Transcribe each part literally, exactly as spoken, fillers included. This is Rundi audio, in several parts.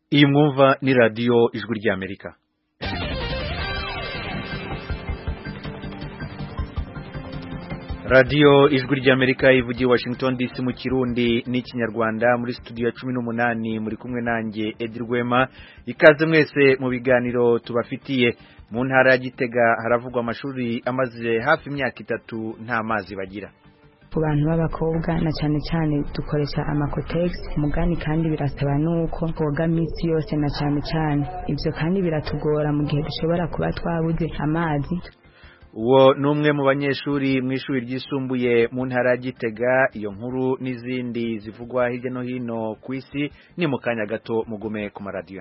Iyi mwumva ni radio Ijwi ry'Amerika. Radio Ijwi ry'Amerika ivugiye Washington D C mu Kirundi n'ikinyarwanda muri studio ya cumi n'umunani muri kumwe nanjye Edirwema. Ikaze mwese mu biganiro tubafitiye. Mu ntara ya Gitega haravugwa amashuri amaze hafi imyaka itatu nta mazi bagira. Ku bantu b'abakobwa na cyane cyane dukoresha amakotex mugani kandi birasaba nuko koga misi yose na cyane cyane ibyo kandi biratugora mu gihe dushobora kuba twabuze amazi. Uwo numwe mu banyeshuri mu ishuri ryisumbuye mu ntara ya Gitega. Iyo nkuru n'izindi zivugwa hirya no hino ku isi ni mu kanya gato mugume ku maradiyo.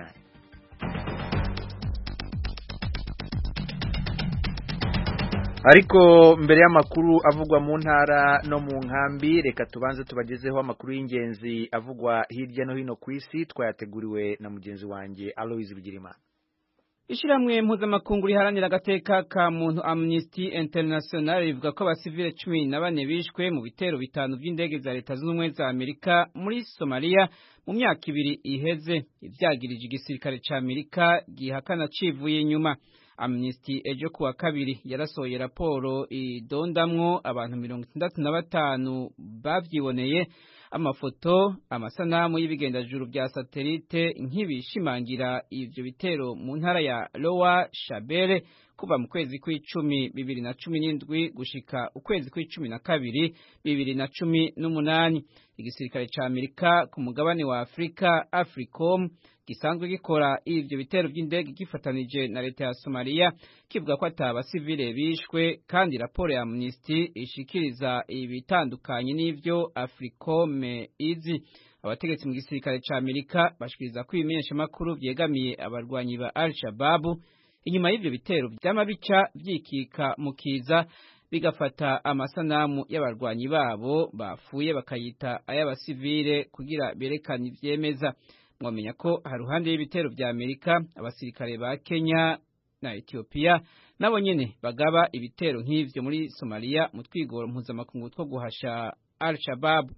Ariko mbere y'amakuru avugwa mu ntara no mu nkambi, reka tubanze tubagezeho amakuru y'ingenzi avugwa hirya no hino ku isi twayateguriwe na mugenzi wanjye Aloise Bigirimana. Ishiramwe mpuzamakungu riharanira agateka ka muntu Amnesty International rivuga ko abasivile cumi na bane bishwe mu bitero bitanu by'indege za Leta Zunze Ubumwe za Amerika muri Somalia mu myaka ibiri iheze. Ivyagirije igisirikare ca Amerika gihakana civuye inyuma. Amnesty ejo kuwa kabiri yarasohoye raporo idondamwo abantu mirongo itandatu na batanu bavyiboneye amafoto amasanamu y'ibigendajuru bya satelite nk'ibishimangira ivyo bitero mu ntara ya Lower Shabelle kuva mu kwezi kw'icumi bibiri na cumi n'indwi gushika ukwezi kw'icumi na kabiri bibiri na cumi n'umunani. Igisirikare ca Amerika ku mugabane wa Afrika Africom gisanzwe gikora ivyo bitero by'indege gifatanije na leta ya Somalia kivuga ko atabasivile bishwe, kandi raporo ya Amnesty ishikiriza ibitandukanye n'ivyo Africom izi. Abategetsi mu gisirikare ca Amerika bashikiriza ko ibimenyesha makuru vyegamiye abarwanyi ba Al-Shabaab inyuma y'ivyo bitero by'amabica vyikika mu kiza bigafata amasanamu y'abarwanyi babo bapfuye bakayita ay'abasivile kugira berekane ivyemeza. Mwamenya ko haruhande y'ibitero vya Amerika abasirikare ba Kenya na Ethiopia nabo nyene bagaba ibitero nk'ivyo muri Somalia mu twigoro mpuzamakungu two guhasha Al-Shabaab.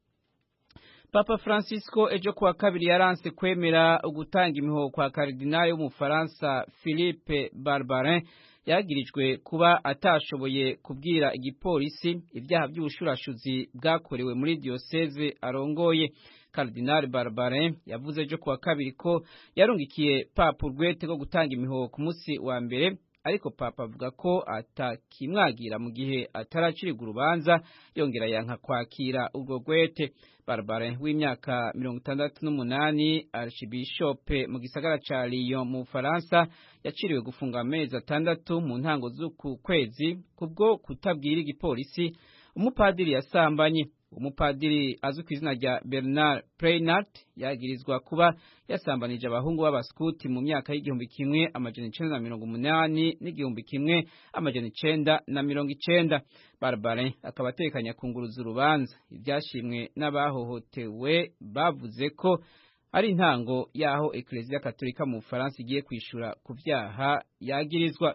Papa Francisco ejo kuwa kabiri yaranse kwemera ugutanga imihoho kwa Kardinali w'Umufaransa Philippe Barbarin yagirijwe kuba atashoboye kubwira igipolisi ibyaha by'ubushurashuzi bwakorewe muri diocese arongoye. Kardinali Barbarin yavuze ejo kuwa kabiri ko yarungikiye Papa urwete rwo gutanga imihoho ku munsi wa mbere, ariko Papa avuga ko atakimwagira mu gihe ataracirigwa urubanza, yongera yanka kwakira urwo rwete. Barbarin w'imyaka mirongo itandatu n'umunani, Archbishop mu gisagara ca Lyon mu Faransa, yaciriwe gufunga amezi atandatu mu ntango z'uku kwezi kubwo kutabwira igipolisi umupadiri yasambanye. Umupadiri azwi ku izina rya Bernard Preynard yagirizwa kuba yasambanije abahungu b'abaskuti mu myaka y'igihumbi kimwe amajana icenda na mirongo umunani n'igihumbi kimwe amajana icenda na mirongo icenda. Barbarin akaba atekanya kunguruza urubanza. Ivyashimwe n'abahohotewe bavuze ko ari intango yaho Ecclesia Katolika mu Faransa igiye kwishura ku vyaha yagirizwa.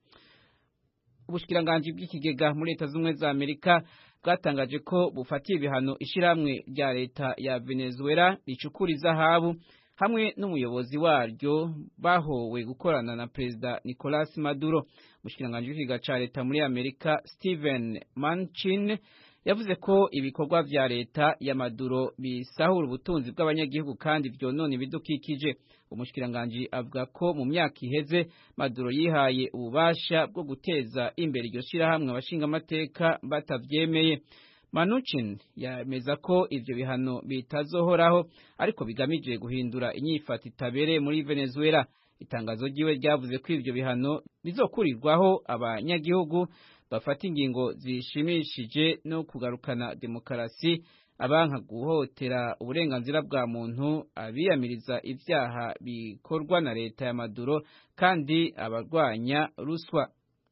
Ubushikiranganje bw'ikigega muri Leta Zunze Ubumwe za Amerika bwatangaje ko bufatiye ibihano ishiramwe rya leta ya Venezuela ricukura izahabu hamwe n'umuyobozi waryo bahowe gukorana na Perezida Nicolas Maduro. Ubushikiranganje bw'ikigega ca leta muri Amerika Steven Mnuchin yavuze ko ibikorwa vya leta ya Maduro bisahura ubutunzi bw'abanyagihugu kandi vyonona ibidukikije. Umushikiranganje avuga ko mu myaka iheze Maduro yihaye ububasha bwo guteza imbere iryo shirahamwe abashinga amateka batavyemeye. Mnuchin yemeza ko ivyo bihano bitazohoraho ariko bigamije guhindura inyifato itabereye muri Venezuela. Itangazo ryiwe ryavuze ko ivyo bihano bizokurirwaho abanyagihugu bafata ingingo zishimishije no kugarukana demokarasi, abanka guhotera uburenganzira bwa muntu, abiyamiriza ivyaha bikorwa na leta ya Maduro kandi abarwanya ruswa.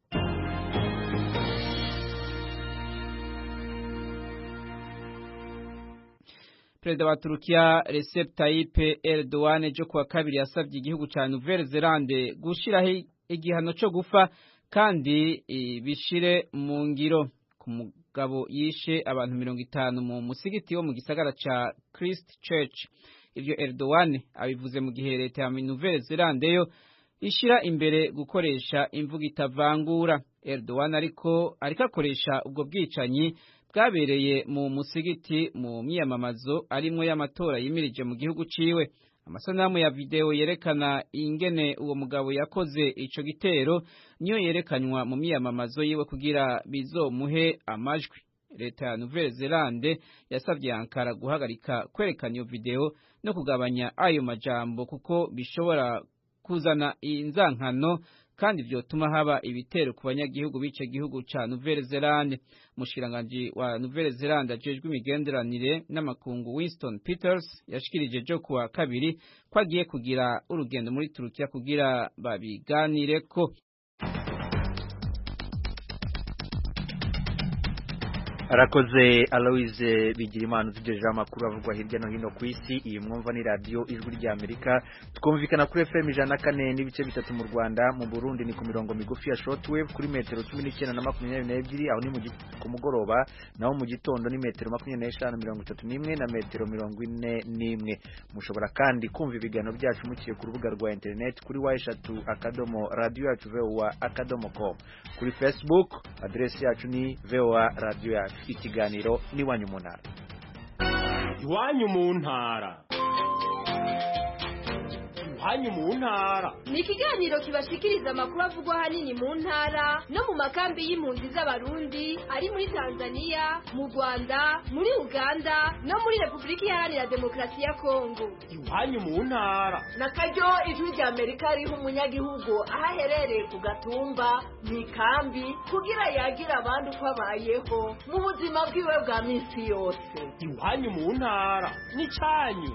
Perezida wa Turukiya Recep Tayyip Erdogan ejo kuwa kabiri yasavye igihugu ca Nouvelle-Zélande gushiraho igihano co gufa kandi bishire mu ngiro ku mugabo yishe abantu mirongo itanu mu musigiti wo mu gisagara ca Christchurch. ivyo Erdogan abivuze mu gihe leta ya Nouvelle-Zélande yo ishira imbere gukoresha imvugo itavangura. Erdogan ariko ariko akoresha ubwo bwicanyi bwabereye mu musigiti mu myamamazo arimwe y'amatora yimirije mu gihugu ciwe. Amasanamu ya video yerekana ingene uwo mugabo yakoze ico gitero niyo yerekanywa mu myamamazo yiwe kugira bizomuhe amajwi. Leta ya Nouvelle-Zélande yasavye Ankara guhagarika kwerekana iyo video no kugabanya ayo majambo kuko bishobora kuzana inzankano kandi vyotuma haba ibitero ku banyagihugu bice gihugu ca Nouvelle-Zélande. Mushiranganje wa Nouvelle-Zélande ajejwe imigenderanire n'amakungu Winston Peters yashikirije jo kuwa kabiri ko agiye kugira urugendo muri Turukiya kugira babiganireko. Arakoze Aloise Bigirimana tujeje amakuru avugwa hirya no hino ku isi. Iyi mwumva ni radio Ijwi rya Amerika, twumvikana kuri F M ijana na kane n'ibice bitatu mu Rwanda, mu Burundi ni ku mirongo migufi ya shortwave kuri metero cumi n'icyenda na makumyabiri n'ebyiri, aho ni mu ku mugoroba, naho mu gitondo ni metero makumyabiri n'eshanu mirongo itatu n'imwe na metero mirongo ine n'imwe. Mushobora kandi kumva ibiganiro byacu mukiye ku rubuga rwa internet kuri wa eshatu akadomo radio yacu voa akadomo com. Kuri Facebook adresi yacu ni voa radio yacu. Ikiganiro ni wanyu mu ntara. Iwanyu mu ntara. Iwanyu mu ntara. Ni ikiganiro kibashikiriza amakuru avugwa hanini mu ntara no mu makambi y'impunzi z'abarundi ari muri Tanzania, mu Rwanda, muri Uganda no muri Republika Iharanira Demokarasi ya Kongo. Iwanyu mu ntara. Nakaryo Ijwi rya Amerika riho umunyagihugu ahaherereye ku gatumba mu ikambi kugira yagira abandi uko abayeho mu buzima bwiwe bwa minsi yose. Iwanyu mu ntara ni canyu.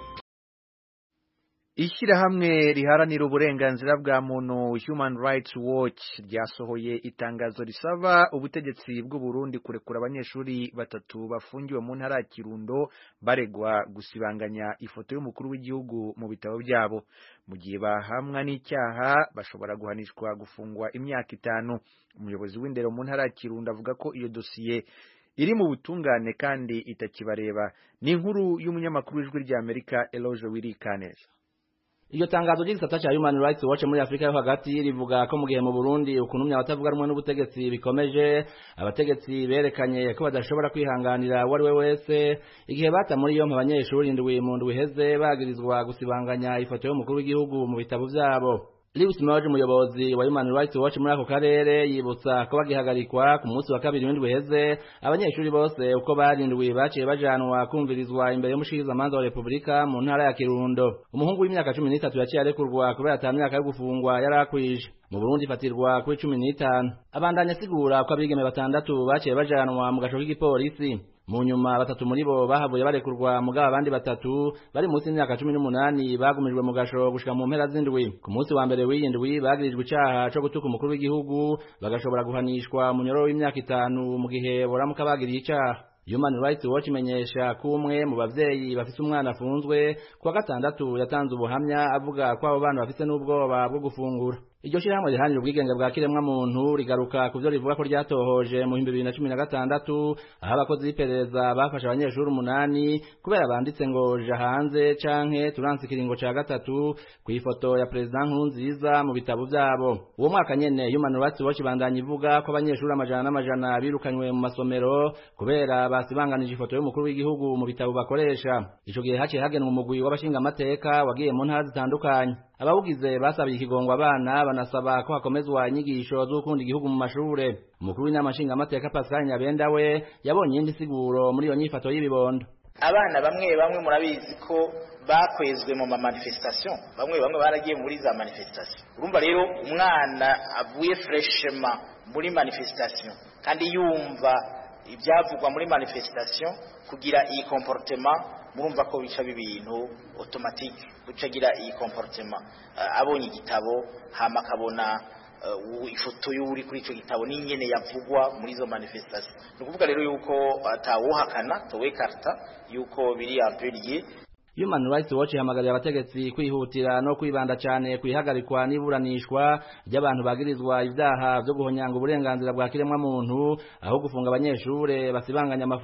Ishyirahamwe riharanira uburenganzira bwa muntu Human Rights Watch ryasohoye itangazo risaba ubutegetsi bw'u Burundi kurekura abanyeshuri batatu bafungiwe mu ntara ya Kirundo baregwa gusibanganya ifoto y'umukuru w'igihugu mu bitabo byabo. Mu gihe bahamwa n'icyaha bashobora guhanishwa gufungwa imyaka itanu. Umuyobozi w'indero mu ntara ya Kirundo avuga ko iyo dosiye iri mu butungane kandi itakibareba. Ni inkuru y'umunyamakuru w'Ijwi rya Amerika Eloge Wirikaneza. Iyo tangazo ry'isata cha Human Rights Watch muri Afrika yo hagati rivuga ko mu gihe mu Burundi ukunumya abatavuga rumwe n'ubutegetsi bikomeje, abategetsi berekanye ko badashobora kwihanganira wari we wese igihe bata muri yo abanyeshuri ndwi mu ndwi heze bagirizwa gusibanganya ifoto y'umukuru w'igihugu mu bitabo byabo. Lewis Moje umuyobozi wa Human Rights Watch muri ako karere yibutsa ko bagihagarikwa ku munsi wa kabiri w'indwi heze abanyeshuri bose uko barindwi baciye bajanwa kumvirizwa imbere y'umushikiza manza wa Republika mu ntara ya Kirundo. Umuhungu w'imyaka cumi n'itatu yaciye arekurwa kubera ata myaka yo gufungwa yarakwije. Mu Burundi fatirwa kuri cumi n'itanu. Abandanya sigura ko abigeme batandatu baciye bajanwa mu gasho k'igipolisi. Mu nyuma batatu muri bo bahavuye barekurwa mugabo abandi batatu bari munsi y'imyaka cumi n'umunani bagumijwe mu gasho gushika mu mpera z'indwi. Ku munsi wa mbere w'indwi bagirijwe icaha co gutuka umukuru w'igihugu bagashobora guhanishwa mu nyororo w'imyaka itanu mu gihe boramuka bagiriye icaha. Human Rights Watch imenyesha ko umwe mu bavyeyi bafise umwana afunzwe kuwa gatandatu yatanze ubuhamya avuga ko abo bana bafise n'ubwoba bwo gufungura. Iryo shirahamwe rihanira ubwigenge bwa kiremwa muntu rigaruka kuvyo rivuga ko ryatohoje mu bibiri na cumi na gatandatu aho abakozi b'iperereza bafashe abanyeshuri umunani kubera banditse ngo ja hanze canke turanse ikiringo ca gatatu ku ifoto ya President Nkurunziza mu bitabo vyabo. Uwo mwaka nyene Human Rights Watch bandanya ivuga ko abanyeshuri amajana n'amajana birukanywe mu masomero kubera basibanganije ifoto y'umukuru w'igihugu mu bitabo bakoresha. Ico gihe haciye hagenwa umugwi w'abashinga amateka wagiye mu ntara zitandukanye. Abawugize basabiye ikigongwa abana banasaba ko hakomezwa inyigisho z'ukunda igihugu mu mashure. Umukuru w'inama nshinga amateka Pascal Nyabenda we yabonye indi siguro muri iyo nyifato y'ibibondo. Abana bamwe bamwe murabizi ko bakwezwe mu manifestation, bamwe bamwe baragiye muri za manifestation. Urumva rero umwana avuye freshema muri manifestation kandi yumva ibyavugwa muri manifestation kugira iyi comportement murumva ko bica bibintu automatique gucagira iyi comportement. Uh, abonye igitabo hama kabona uh, ifoto y'uri kuri ico gitabo n'ingene yavugwa muri zo manifestation. Nukuvuga rero yuko atawuhakana towe karta yuko biri ampelier. Human Rights Watch ihamagarira abategetsi kwihutira no kwibanda cyane kwihagarikwa n'iburanishwa ry'abantu bagirizwa ivyaha byo guhonyanga uburenganzira bwa kiremwa muntu aho gufunga abanyeshure basibanganya amafoto.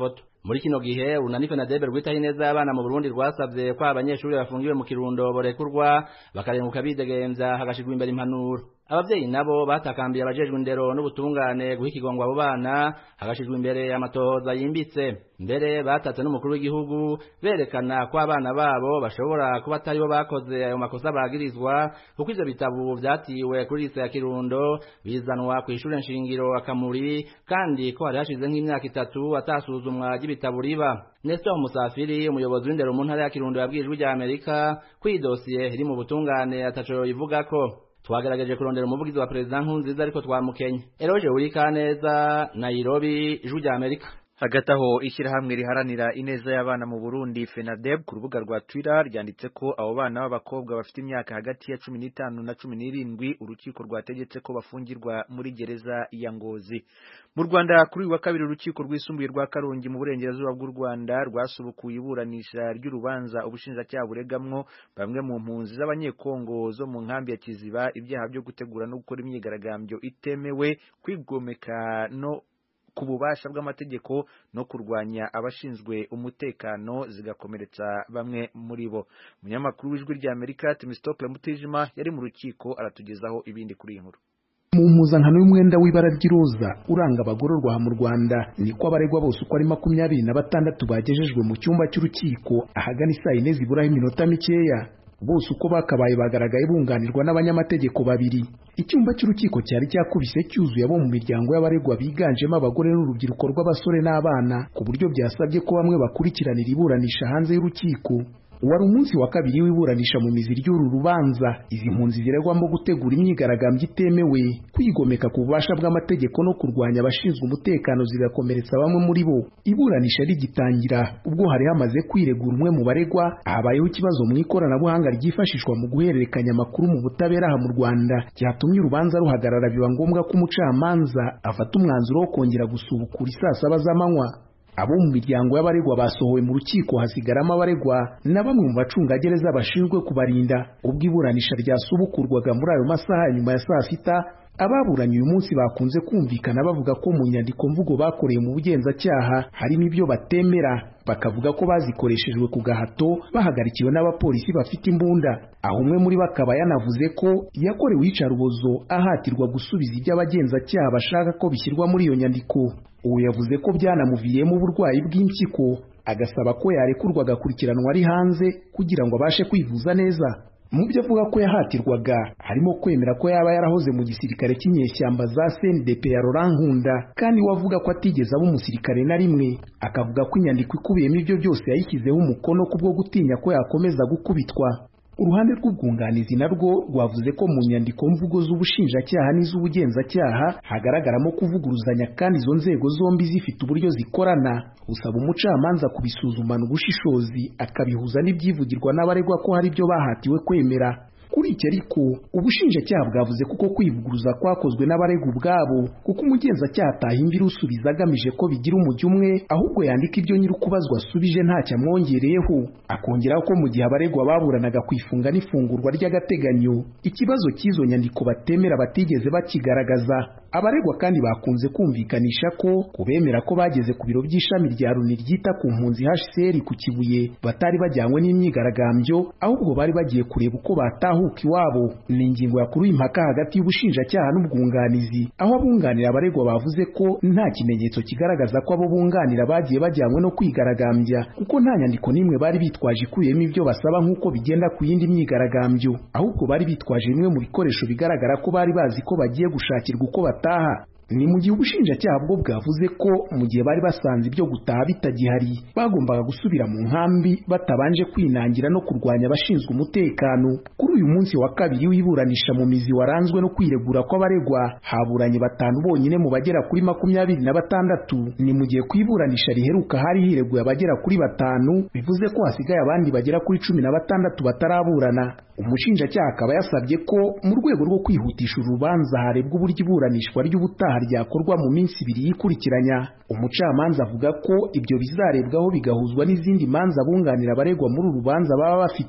muri kino gihe urunani FENADEB rwitaho ineza y'abana mu Burundi rwasavye ko abanyeshuri bafungiwe mu Kirundo borekurwa bakarenguka bidegemvya hagashirwa imbere impanuro. Abavyeyi nabo batakambiye abajejwe indero n'ubutungane guha ikigongwa abo bana hagashirwa imbere amatohoza yimbitse. Mbere batatse n'umukuru w'igihugu berekana ko abana babo bashobora kuba atari bo bakoze ayo makosa bagirizwa kuko ivyo bitabo vyatiwe kuri lise ya Kirundo bizanwa ku ishure nshingiro Akamuri kandi ko hari hashize nk'imyaka itatu atasuzumwa ry'ibitabo riba. Nestor Musafiri umuyobozi w'indero mu ntara ya Kirundo yabwirijwe rya Amerika ko iyi dosiye iri mu butungane ataco yivugako. Twagerageje kurondera umuvugizi wa President Nkurunziza ariko twamukenye. Eroje Urikaneza, Nairobi, Ijwi rya Amerika. Hagati aho ishyirahamwe riharanira ineza y'abana mu Burundi FENADEB ku rubuga rwa Twitter ryanditse ko abo bana b'abakobwa bafite imyaka hagati ya cumi n'itanu na cumi n'irindwi urukiko rwategetse ko bafungirwa muri gereza ya Ngozi. Mu Rwanda kuri wa kabiri urukiko rwisumbuye rwa Karongi mu burengerazuba bw'u Rwanda rwasubukuye iburanisha ry'urubanza ubushinjacyaha buregamwo bamwe mu mpunzi z'abanyekongo zo mu nkambi ya Kiziba ibyaha byo gutegura no gukora imyigaragambyo itemewe kwigomeka no ku bubasha bw'amategeko no kurwanya abashinzwe umutekano zigakomeretsa bamwe muri bo. Umunyamakuru w'Ijwi rya Amerika Timistocle Mutijima yari mu rukiko aratugezaho ibindi kuri inkuru. Mu mpuzankano y'umwenda w'ibara ry'iroza uranga abagororwa mu Rwanda niko abaregwa bose uko ari makumyabiri na batandatu bagejejwe mu cyumba cy'urukiko ahagana isaa yine ziburaho iminota mikeya. Bose uko bakabaye bagaragaye bunganirwa n'abanyamategeko babiri. Icyumba cy'urukiko cyari cyakubise cyuzuye abo mu miryango y'abaregwa biganjemo abagore n'urubyiruko rw'abasore n'abana ku buryo byasabye ko bamwe bakurikiranira iburanisha hanze y'urukiko. Wari umunsi wa kabiri w'iburanisha mu mizi ry'uru rubanza. Izi mpunzi ziregwamo gutegura imyigaragambyo itemewe, kwigomeka ku bubasha bw'amategeko no kurwanya abashinzwe umutekano zigakomeretsa bamwe muri bo. Iburanisha rigitangira ubwo hari hamaze kwiregura umwe mu baregwa habayeho ikibazo mu ikoranabuhanga ryifashishwa mu guhererekanya amakuru mu butabera aha mu Rwanda cyatumye urubanza ruhagarara biba ngombwa ko umucamanza afata umwanzuro wo kongera gusubukura isaa saba z'amanywa. Abo mu miryango y'abaregwa basohowe mu rukiko hasigaramo abaregwa na bamwe mu bacungagereza bashinzwe kubarinda. Ubwo iburanisha ryasubukurwaga muri ayo masaha nyuma ya saa sita, ababuranye uyu munsi bakunze kumvikana bavuga ko mu nyandiko mvugo bakoreye mu bugenzacyaha harimo ibyo batemera, bakavuga ko bazikoreshejwe ku gahato bahagarikiwe n'abapolisi bafite imbunda. Aho umwe muri bakaba yanavuze ko yakorewe iyicarubozo ahatirwa gusubiza ibyo abagenzacyaha bashaka ko bishyirwa muri iyo nyandiko. Uwo yavuze ko byanamuviyemo uburwayi bw'impyiko agasaba ko yarekurwa agakurikiranwa ari hanze kugira ngo abashe kwivuza neza. Mu byo avuga ko yahatirwaga harimo kwemera ko yaba yarahoze mu gisirikare cy'inyeshyamba za C N D P ya Laurent Nkunda kandi wavuga ko atigeze aba umusirikare na rimwe. Akavuga ko inyandiko ikubiyemo ibyo byose yayishyizeho umukono kubwo gutinya ko yakomeza gukubitwa. Uruhande rw'ubwunganizi narwo rwavuze ko mu nyandiko mvugo z'ubushinjacyaha n'iz'ubugenzacyaha hagaragaramo kuvuguruzanya kandi izo nzego zombi zifite uburyo zikorana. Usaba umucamanza kubisuzumana ubushishozi akabihuza n'ibyivugirwa n'abaregwa ko hari ibyo bahatiwe kwemera. Kuri iki ariko ubushinjacyaha bwavuze kuko kwivuguruza kwakozwe n'abaregwa ubwabo kuko umugenzacyaha atahimbira usubiza agamije ko bigira umujyi umwe ahubwo yandika ibyo nyiri ukubazwa asubije ntacyo amwongereyeho. Akongeraho ko mu gihe abaregwa baburanaga kwifunga n'ifungurwa ry'agateganyo ikibazo cy'izo nyandiko batemera batigeze bakigaragaza. Abaregwa kandi bakunze kumvikanisha ko kubemera ko bageze ku biro by'ishami rya Loni ryita ku mpunzi H C R ku Kibuye batari bajyanywe n'imyigaragambyo ahubwo bari bagiye kureba uko batahuka iwabo. Ni ingingo yakuruye impaka hagati y'ubushinjacyaha n'ubwunganizi, aho abunganira abaregwa bavuze ko nta kimenyetso kigaragaza ko abo bunganira bagiye bajyanywe no kwigaragambya kuko nta nyandiko n'imwe bari bitwaje ikubiyemo ibyo basaba nk'uko bigenda ku yindi myigaragambyo, ahubwo bari bitwaje bimwe mu bikoresho bigaragara ko bari bazi ko bagiye gushakirwa uko bataha. Ni mu gihe ubushinjacyaha bwo bwavuze ko mu gihe bari basanze ibyo gutaha bitagihari bagombaga gusubira mu nkambi batabanje kwinangira no kurwanya abashinzwe umutekano. Kuri uyu munsi wa kabiri w'iburanisha mu mizi waranzwe no kwiregura kw'abaregwa haburanye batanu bonyine mu bagera kuri makumyabiri na batandatu. Ni mu gihe kwiburanisha riheruka hari hireguye abagera kuri batanu, bivuze ko hasigaye abandi bagera kuri cumi na batandatu bataraburana. Umushinjacyaha akaba yasabye ko mu rwego rwo kwihutisha urubanza harebwa uburyo iburanishwa ry'ubutaha ryakorwa mu minsi ibiri yikurikiranya. Umucamanza avuga ko ibyo bizarebwaho bigahuzwa n'izindi manza bunganira abaregwa muri uru rubanza baba bafite.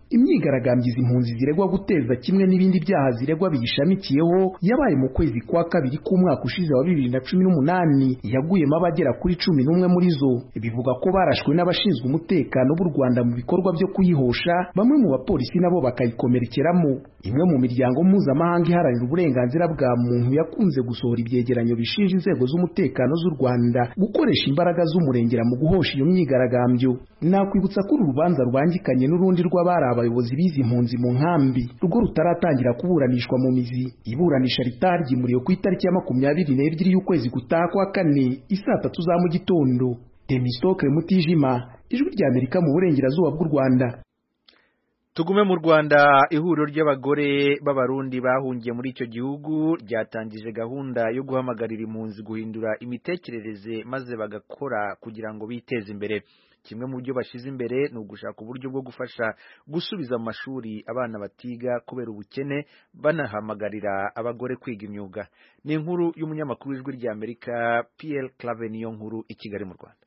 imyigaragambyo izi impunzi ziregwa guteza kimwe n'ibindi byaha ziregwa biyishamikiyeho yabaye mu kwezi kwa kabiri k'umwaka ushize wa bibiri na cumi n'umunani yaguyemo abagera kuri cumi n'umwe muri zo. Bivuga ko barashwe n'abashinzwe umutekano b'u Rwanda mu bikorwa byo kuyihosha, bamwe mu bapolisi nabo bakayikomerekeramo. Imwe mu miryango mpuzamahanga iharanira uburenganzira bwa muntu yakunze gusohora ibyegeranyo bishinja inzego z'umutekano z'u Rwanda gukoresha imbaraga z'umurengera mu guhosha iyo myigaragambyo. Nakwibutsa ko uru rubanza rubangikanye n'urundi rw'abari abayobozi bizi impunzi mu nkambi rwo rutaratangira kuburanishwa mu mizi. Iburanisha ritaryimuriwe ku itariki ya makumyabiri n'ebyiri y'ukwezi gutaha kwa kane isaa tatu za mu gitondo. Temistokle Mutijima, Ijwi rya Amerika mu burengerazuba bw'u Rwanda. Tugume mu Rwanda, ihuriro ry'abagore b'abarundi bahungiye muri icyo gihugu ryatangije gahunda yo guhamagarira impunzi guhindura imitekerereze maze bagakora kugira ngo biteze imbere. Kimwe mu byo bashize imbere ni ugushaka uburyo bwo gufasha gusubiza mu mashuri abana batiga kubera ubukene, banahamagarira abagore kwiga imyuga. Ni inkuru y'umunyamakuru w'Ijwi rya Amerika Pierre Claver niyo nkuru i Kigali mu Rwanda.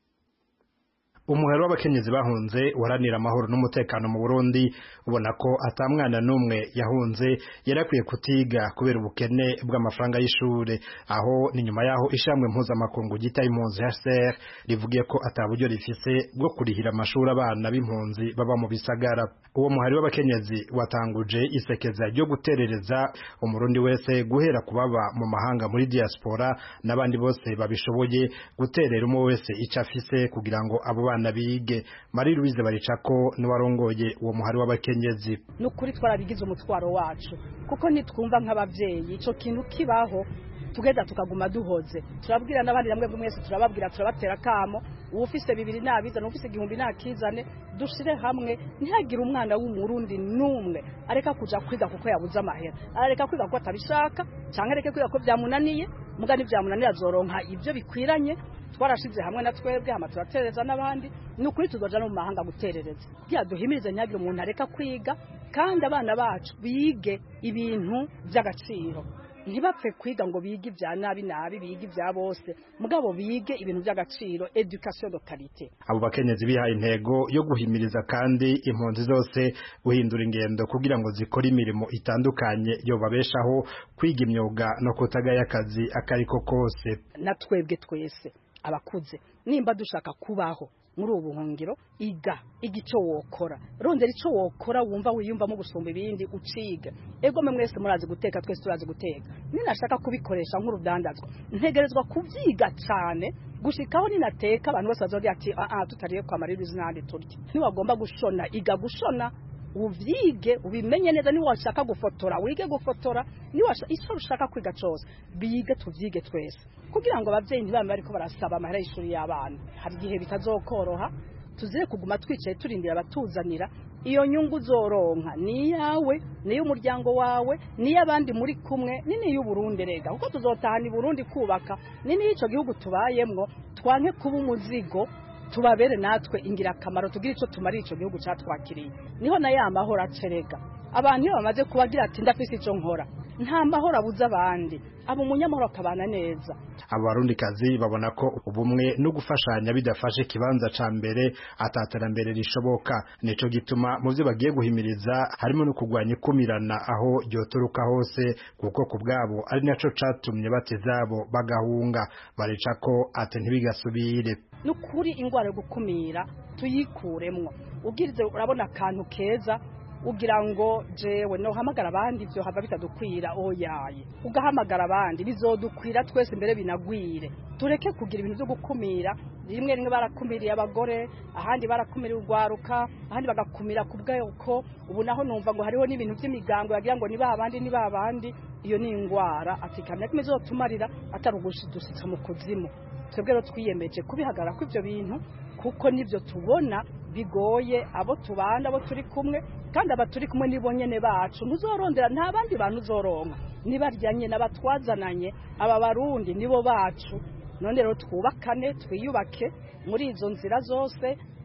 Umuhero w'abakenyezi bahunze uharanira amahoro n'umutekano mu Burundi ubona ko atamwana numwe yahunze yarakwiye kutiga kubera ubukene bw'amafaranga y'ishure, aho ni nyuma yaho ishamwe mpuzamakungu gita impunzi H C R rivugiye ko ataburyo rifise bwo kurihira amashuri abana b'impunzi baba mu bisagara. Uwo muhari w'abakenyezi watanguje isekeza ryo guterereza umurundi wese guhera kubaba mu mahanga muri diaspora n'abandi bose babishoboye guterera umwe wese icyo afise kugira ngo abo bana bige. Marie Louise Baricako n'uwarongoye uwo muhari w'abakenyezi. Nukuri twarabigize umutwaro wacu kuko nitwumva nk'abavyeyi ico kintu kibaho tugeza tukaguma duhoze. Turabwira n'abandi namwe mwese turababwira turabatera kamo, ufise bibiri nabiza n'ufise igihumbi nakizane, dushire hamwe ntihagire umwana w'umurundi numwe areka kuja kwiga kuko yabuze amahera, areka kwiga kuko atabishaka canke areke kwiga ko byamunaniye, mugani byamunanira azoronka ivyo bikwiranye. Twarashize hamwe na twebwe hama turatereza n'abandi, nukuri tuzoja no mu mahanga guterereza. Bya duhimirize ntihagire umuntu areka kwiga, kandi abana bacu bige ibintu by'agaciro. Ntibapfe kwiga ngo bige ibya nabi nabi, bige ibya bose, mugabo bige ibintu by'agaciro, education de qualité. Abo bakenyezi bihaye intego yo guhimiriza kandi impunzi zose guhindura ingendo kugira ngo zikore imirimo itandukanye yo babeshaho, kwiga imyuga no kutagaya akazi akariko kose. Na twebwe twese abakuze nimba dushaka kubaho muri ubu buhungiro, iga igico wokora, rondera ico wokora wumva wiyumvamo gusumba ibindi uciga. Ego mwe mwese murazi guteka, twese turazi guteka. Ninashaka kubikoresha nk'urudandazwa ntegerezwa kuvyiga cyane gushikaho ninateka abantu bose bazogira ati a a tutariye kwa Marie Louise n'andi turya. Niwagomba gushona, iga gushona uvyige ubimenye neza. Ni washaka gufotora wige gufotora, ni washaka ico ushaka kwiga cyose bige tuvyige twese kugira ngo abavyeyi ntibame bariko barasaba amahera y'ishuri y'abana. Hari gihe bitazokoroha, tuzire kuguma twicaye turindira abatuzanira. Iyo nyungu zoronka ni yawe, ni y'umuryango wawe, ni y'abandi muri kumwe, nini y'u Burundi rega kuko tuzotahana i Burundi kubaka nini ico gihugu tubayemwo. Twanke kuba umuzigo, tubabere natwe ingira kamaro, tugira ico tumari ico gihugu cyatwakiriye. Niho na ya mahoro acerega. Abantu iyo bamaze kubagira ati ndafise ico nkora, nta mahoro abuza abandi, abo munyamahoro akabana neza. Abarundikazi babona ko ubumwe no gufashanya bidafashe kibanza ca mbere ataterambere rishoboka. Nico gituma mu byo bagiye guhimiriza harimo no kugwanya ikumirana aho ryoturuka hose, kuko kubwabo ari naco catumye batezabo bagahunga. Baricako ate ntibigasubire. Nukuri ingwara yo gukumira tuyikuremwo. Ugirize urabona akantu keza ugira ngo jewe no hamagara abandi byo hava bitadukwira oyaye, ugahamagara abandi bizodukwira twese mbere binagwire. Tureke kugira ibintu byo gukumira. Rimwe rimwe barakumiriye abagore, ahandi barakumira urwaruka, ahandi bagakumira kubweko. Ubu naho numva ngo hariho n'ibintu by'imigango yagira ngo niba abandi niba abandi. Iyo ni ingwara atikamya kimezo tumarira atarugushidusitsa mu kuzimu. Twebwe rero twiyemeje kubihagara ko ivyo bintu kuko nivyo tubona bigoye abo tubanda abo turi kumwe, kandi abaturi kumwe nibo nyene bacu. Muzorondera nta bandi bantu uzoronka, nibaryanye n'abatwazananye aba Barundi nibo bacu. None rero twubakane, twiyubake muri izo nzira zose,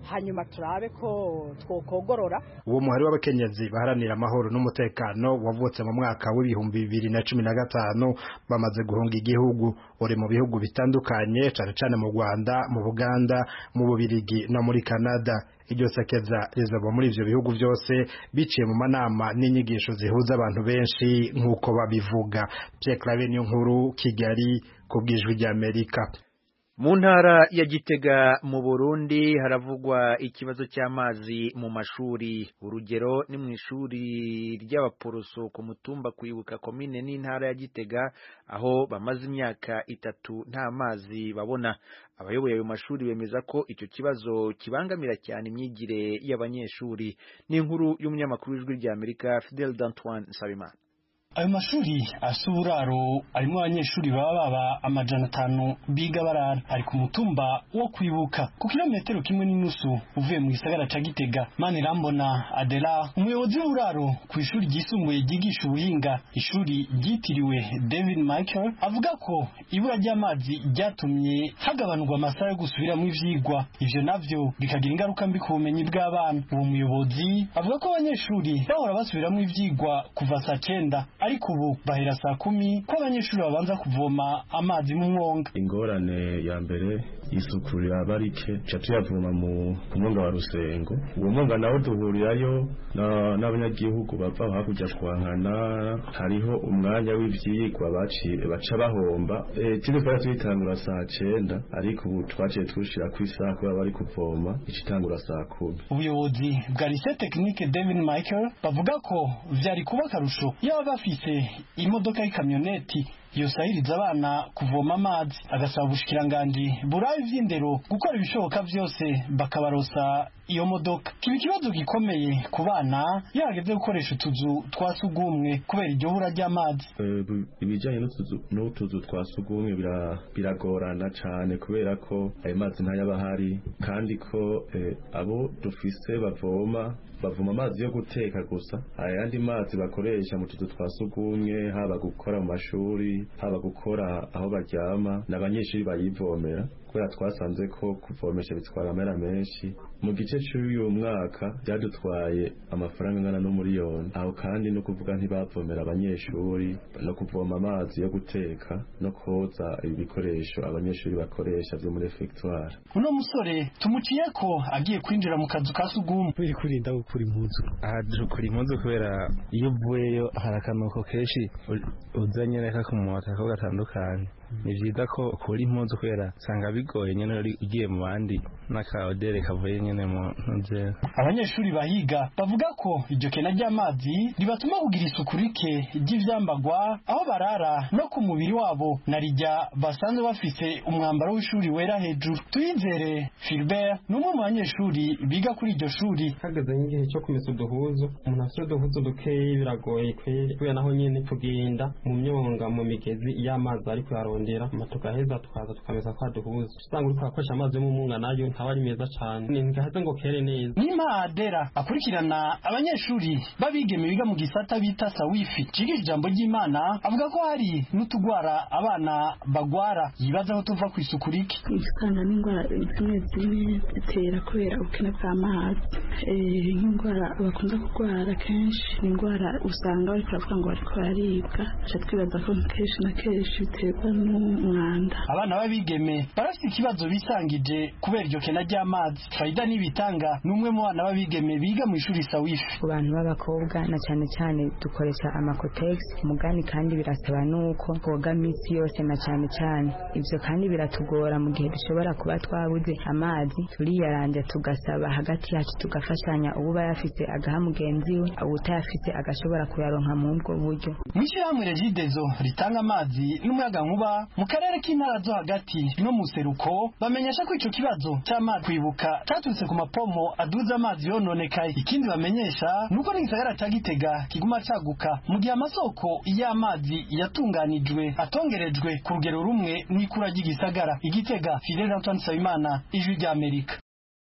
hanyuma turabe ko twokogorora. Uwo muhari w'abakenyezi baharanira amahoro n'umutekano wavutse mu mwaka w'ibihumbi bibiri na cumi na gatanu bamaze guhunga igihugu, uri mu bihugu bitandukanye cane cane mu Rwanda, mu Buganda, mu Bubirigi no muri Canada. Iryo sekeza rizaba muri ivyo bihugu byose biciye mu manama n'inyigisho zihuza abantu benshi nk'uko babivuga. Pierre Claver Nkuru, Kigali, ku bw'Ijwi ry'Amerika. Mu ntara ya Gitega mu Burundi haravugwa ikibazo cy'amazi mu mashuri. Urugero ni mu ishuri ry'abaporoso ku mutumba Kwibuka komine n'intara ya Gitega aho bamaze imyaka itatu nta mazi babona. Abayoboye ayo mashuri bemeza ko icyo kibazo kibangamira cyane imyigire y'abanyeshuri. Ni inkuru y'umunyamakuru w'Ijwi ry'Amerika Fidel D'Antoine Nsabimana. Ayo mashuri asuburaro arimo abanyeshuri baba baba amajana atanu biga barara, ari ku mutumba wo Kwibuka ku kilometero kimwe n'inusu uvuye mu gisagara ca Gitega. Manirambona Adela, umuyobozi w'uburaro ku ishuri ryisumbuye ryigisha ubuhinga, ishuri ryitiriwe David Michael, avuga ko ibura ry'amazi ryatumye hagabanurwa amasaha yo gusubiramo ivyigwa, ivyo navyo bikagira ingaruka mbi ku bumenyi bw'abana. Uwo muyobozi avuga ko abanyeshuri bahora basubiramo ivyigwa kuva saa cyenda ariko ubu bahera saa kumi ko abanyeshuri babanza kuvoma amazi mu mwonga. Ingorane ya mbere isuku rirabarike cha tuyavoma mu kumwonga wa Rusengo. Uwo mwonga nawo duhurirayo n'abanyagihugu bava hakurya kwankana, hariho umwanya w'ivyigwa bacire baca bahomba. Eh turi kwa tuyitangura saa cyenda ariko ubu twaciye tushira ku isaha ko bari kuvoma icitangura saa kumi. Ubuyobozi bwa Lycée Technique David Michael bavuga ko vyari kuba karusho yaba bafise imodoka y'ikamyoneti yosahiriza abana kuvoma amazi, agasaba ubushikiranganje burabe ivy'indero gukora ibishoboka vyose bakabarosa iyo modoka. Kiba ikibazo gikomeye ku bana yageze gukoresha utuzu twasugumwe kubera iryo bura ry'amazi. Ibijanye n'utuzu n'utuzu twasugumwe biragorana cyane kubera ko ayo mazi ntayabahari kandi ko eh, abo dufise bavoma bavoma amazi yo guteka gusa, ayandi mazi bakoresha mu tuzu twasugumwe haba gukora mu mashuri haba gukora aho baryama n'abanyeshuri bayivomera, kubera twasanze ko kuvomesha bitwara amera menshi. Mu gice cy'uyu mwaka byadutwaye amafaranga angana n'umuriyoni, aho kandi no kuvuga ntibavomera abanyeshuri no kuvoma amazi yo guteka no koza ibikoresho abanyeshuri bakoresha byo muri refectoire. Uno musore tumuciye ko agiye kwinjira mu kazu ka sugumwe biri kurinda gukura impuzu. Aha dukura impuzu kubera iyo uvuyeyo hari akanuko kenshi uzanye reka ku mota ko gatandukanye. Ni byiza ko ukura impuzu kubera sanga bigoye nyene ugiye mu bandi n'akaodere kavuye nyene mu nzera. Abanyeshuri bahiga bavuga ko iryo kena ry'amazi ribatuma kugira isuku rike ry'ivyambagwa aho barara no ku mubiri wabo, narijya basanzwe bafise umwambaro w'ishuri wera hejuru. Tuyizere Philbert n'umwe mu banyeshuri biga kuri iryo shuri. Hageze n'igihe cyo kumesa uduhuzu, umuntu afite uduhuzu dukeyi biragoye kweri kubera naho nyene tugenda mu myonga mu migezi y'amazi ariko yarondera matugaheza tukaza tukamesa kwa duhuzu. Usanga uri kwakoresha amazi yo mu munga nayo ntaba ari meza cyane, ni ngahaze ngo kere neza. Nima Adera akurikirana abanyeshuri babigeme biga mu gisata bita Sawifi ciga ijambo ry'Imana, avuga ko hari n'utugwara abana bagwara yibaza aho tuva ku isuku rike. Isana n'ingwara zimwe zimwe zitera kubera ubukene bw'amazi. Eh ingwara bakunda kugwara kenshi ni ingwara usanga bari kuvuga ngo bariko baribwa, cha twibaza ko kenshi na kenshi biterwa n'umwanda. Abana babigeme barafite ikibazo bisangije kubera iryo kena ry'amazi. Faida nibitanga numwe mu bana babigeme biga mu ishuri Sawifi. Ku bantu b'abakobwa na cyane cyane dukoresha amakotex mugani kandi birasaba nuko koga misi yose na cyane cyane. Ivyo kandi biratugora mu gihe dushobora kuba twabuze amazi, turiyaranja tugasaba hagati yacu tugafashanya ubu bayafite agaha mugenzi we, ubutayafite agashobora kuyaronka mu ubwo buryo. Mw'ishyirahamwe Regidezo ritanga amazi n'umuyaga nkuba mu karere k'intara zo hagati no mu seruko bamenyesha ko ico kibazo cy'amazi Kwibuka caturutse ku mapomo aduza amazi yononekaye. Ikindi bamenyesha nuko n'igisagara ca Gitega kiguma caguka mu gihe amasoko y'amazi yatunganijwe atongerejwe ku rugero rumwe n'ikura ry'igisagara. Igitega, Fidel Antoine Nsabimana, Ijwi ry'Amerika.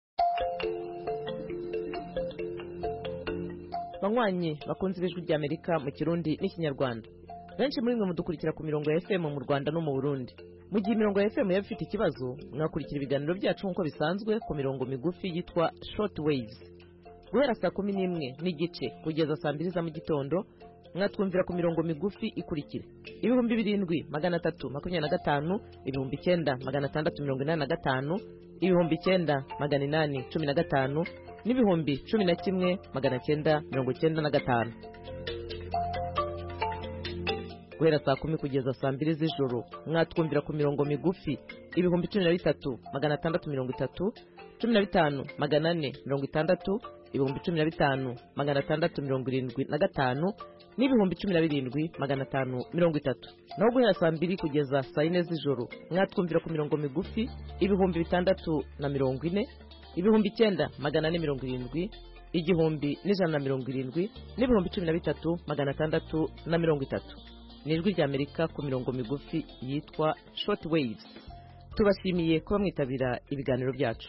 Banywanyi bakunze Ijwi ry'Amerika mu Kirundi n'ikinyarwanda, benshi muri mwe mudukurikira ku mirongo ya F M mu Rwanda no mu Burundi. mu gihe imirongo ya F M yaba ifite ikibazo mwakurikira ibiganiro byacu nk'uko bisanzwe ku mirongo migufi yitwa short waves guhera saa kumi n'imwe n'igice kugeza saa mbiri za mu gitondo mwatwumvira ku mirongo migufi ikurikira ibihumbi birindwi magana atatu makumyabiri na gatanu ibihumbi icyenda magana atandatu mirongo inani na gatanu ibihumbi icyenda magana inani cumi na gatanu n'ibihumbi cumi na kimwe magana cyenda mirongo icyenda na gatanu guhera saa kumi kugeza saa mbiri z'ijoro mwatwumvira ku mirongo migufi ibihumbi cumi na bitatu magana atandatu mirongo itatu cumi na bitanu magana ane mirongo itandatu ibihumbi cumi na bitanu magana atandatu mirongo irindwi na gatanu n'ibihumbi cumi na birindwi magana atanu mirongo itatu naho guhera saa mbiri kugeza saa yine z'ijoro mwatwumvira ku mirongo migufi ibihumbi bitandatu na mirongo ine ibihumbi icyenda magana ane mirongo irindwi igihumbi n'ijana na mirongo irindwi n'ibihumbi cumi na bitatu magana atandatu na mirongo itatu ni ijwi ry'Amerika ku mirongo migufi yitwa short waves. Tubashimiye kuba mwitabira ibiganiro byacu.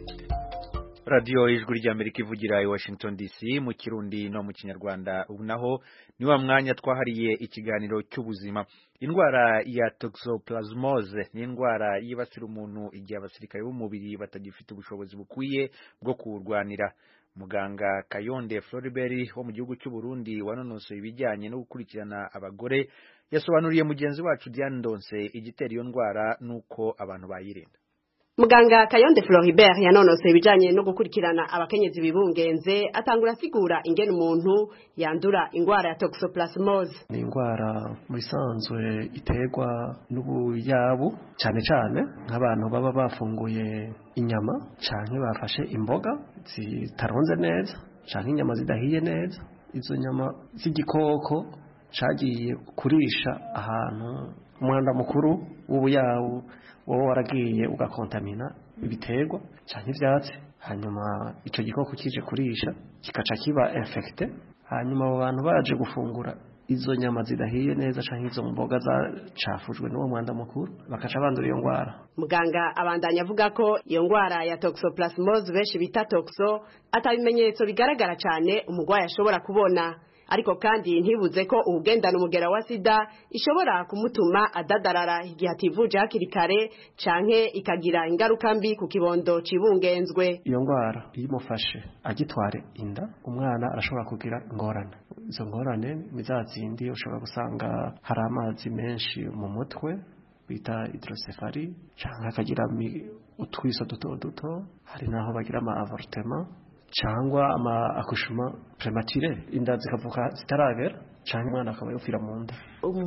Radio ijwi ry'Amerika ivugira i Washington D C mu Kirundi no mu Kinyarwanda. Ubu naho ni wa mwanya twahariye ikiganiro cy'ubuzima. Indwara ya toxoplasmose ni indwara yibasira umuntu igihe abasirikare b'umubiri batagifite ubushobozi bukwiye bwo kurwanira. Muganga Kayonde Floribert wo mu gihugu cy'u Burundi wanonosoye ibijyanye no gukurikirana abagore yasobanuriye mugenzi wacu Diane Ndonse igitera iyo ndwara nuko abantu bayirinda. Muganga Kayonde Floribert yanonosoye ibijyanye no gukurikirana abakenyezi bibungenze atangura asigura ingene umuntu yandura indwara ya toxoplasmose. Ni indwara muri sanzwe iterwa n'ubuyabu cyane cyane nk'abantu baba bafunguye inyama canke bafashe imboga zitaronze neza canke inyama zidahiye neza. Izo nyama z'igikoko cagiye kurisha ahantu umwanda mukuru w'ubuyabu wowe waragiye ugakontamina ibiterwa canke ivyatsi, hanyuma ico gikoko kije kurisha kikaca kiba infecte, hanyuma abo bantu baje gufungura izo nyama zidahiye neza canke izo mboga zacafujwe n'uwo mwanda mukuru bakaca bandura iyo ndwara. Muganga abandanya avuga ko iyo ndwara ya toxoplasmose benshi bita toxo atabimenyetso bigaragara cyane umugwayi ashobora kubona, ariko kandi ntibuze ko ugendana umugera wa sida ishobora kumutuma adadarara igihe ativuje hakiri kare canke ikagira ingaruka mbi ku kibondo cibungenzwe. Iyo ndwara imufashe agitware inda umwana arashobora kugira ingorane. Izo ngorane nizazindi ushobora gusanga hari amazi menshi mu mutwe bita hydrocephalie canke akagira utwiso duto duto, hari naho bagira ama avortement cyangwa ama accouchement prématuré, inda zikavuka zitaragera canke umwana akaba yofira mu nda.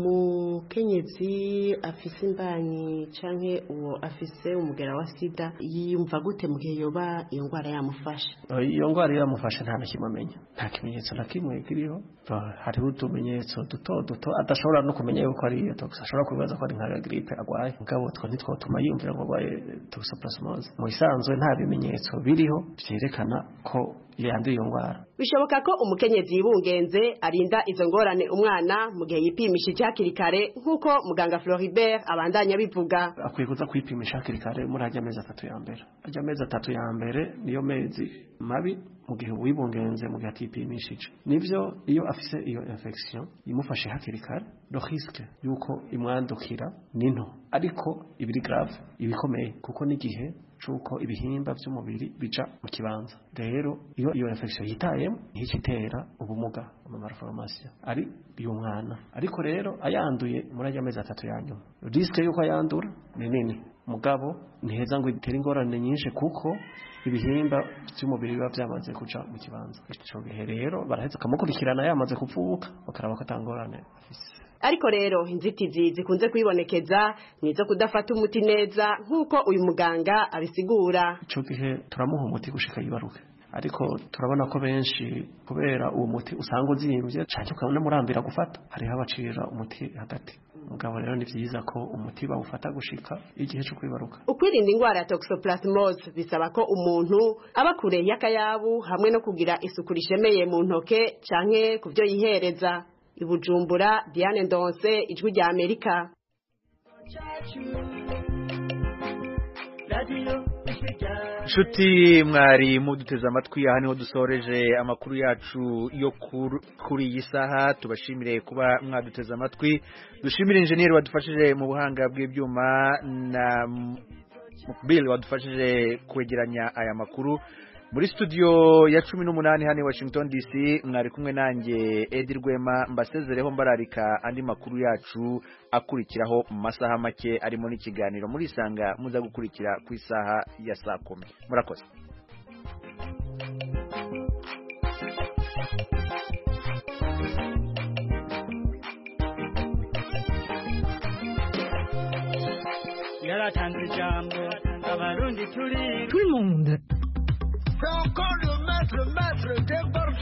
Umukenyezi afise imbanyi canke uwo afise umugera wa sida yiyumva gute mu gihe yoba iyo ndwara yamufashe? Iyo ndwara yamufashe nta nakimamenya, nta kimenyetso na kimwe kiriho. Hariho utumenyetso duto duto adashobora no kumenya yuko ari iyo tox, ashobora kubibaza ko ari nka grippe agwaye, ngabo two nitwo tuma yumvira ngo agwaye toxoplasmose. Mu isanzwe nta bimenyetso biriho vyerekana ko yanduye iyo ndwara. Bishoboka ko umukenyezi yibungenze arinda izo ngorane umwana mu gihe yipimishije hakiri kare nk'uko muganga Floribert abandanya bivuga. Akwiye kuza kwipimisha hakiri kare muri ajya amezi atatu ya mbere. Ajya amezi atatu ya mbere niyo mezi mabi mu gihe wibungenze mu gihe atipimishije. Nivyo iyo afise iyo infection imufashe hakiri kare no risque yuko imwandukira ninto, ariko ibiri grave ibikomeye kuko n'igihe cuko ibihimba by'umubiri bija mu kibanza. Rero iyo iyo infection yitayemo ihicitera ubumuga mu malformation ari iyo mwana, ariko rero ayanduye muri ajya amezi atatu yanyuma risque yuko ayandura ni nini, mugabo ntiheza ngo itere ingorane nyinshi kuko ibihimba by'umubiri biba byamaze kuja mu kibanza. Ico gihe rero baraheza kamukurikirana yamaze kuvuka bakaraba ko atangorane afise. Ariko rero inzitizi zikunze kwibonekeza nizo kudafata umuti neza nk'uko uyu muganga abisigura. Ico gihe turamuha umuti gushika yibaruke, ariko turabona ko benshi kubera uwo muti usanga uzimvye cyane ukabona murambira gufata, hariho abacira umuti hagati. Mugabo rero ni vyiza ko umuti bawufata gushika igihe cyo kwibaruka. Ukwirinda indwara ya toxoplasmose bisaba ko umuntu aba kure y'akayabu hamwe no kugira isuku rishemeye mu ntoke canke kuvyo yihereza. Ibujumbura, Diane Ndonse, ijwi rya Amerika. Radio Nshuti mwari muduteze amatwi aha niho dusoreje amakuru yacu yo kuri iyi saha tubashimire kuba mwaduteze amatwi dushimire engineer wadufashije mu buhanga bw'ibyuma na Bill wadufashije kwegeranya aya makuru muri studio ya cumi n'umunani hano Washington D C mwari kumwe nanjye Edi Rwema mbasezereho mbararika andi makuru yacu akurikiraho mu masaha make arimo n'ikiganiro muri sanga muza gukurikira ku isaha ya saa kumi murakoze yaratanze ijambo abarundi turi tout le monde C'est encore le maître, maître,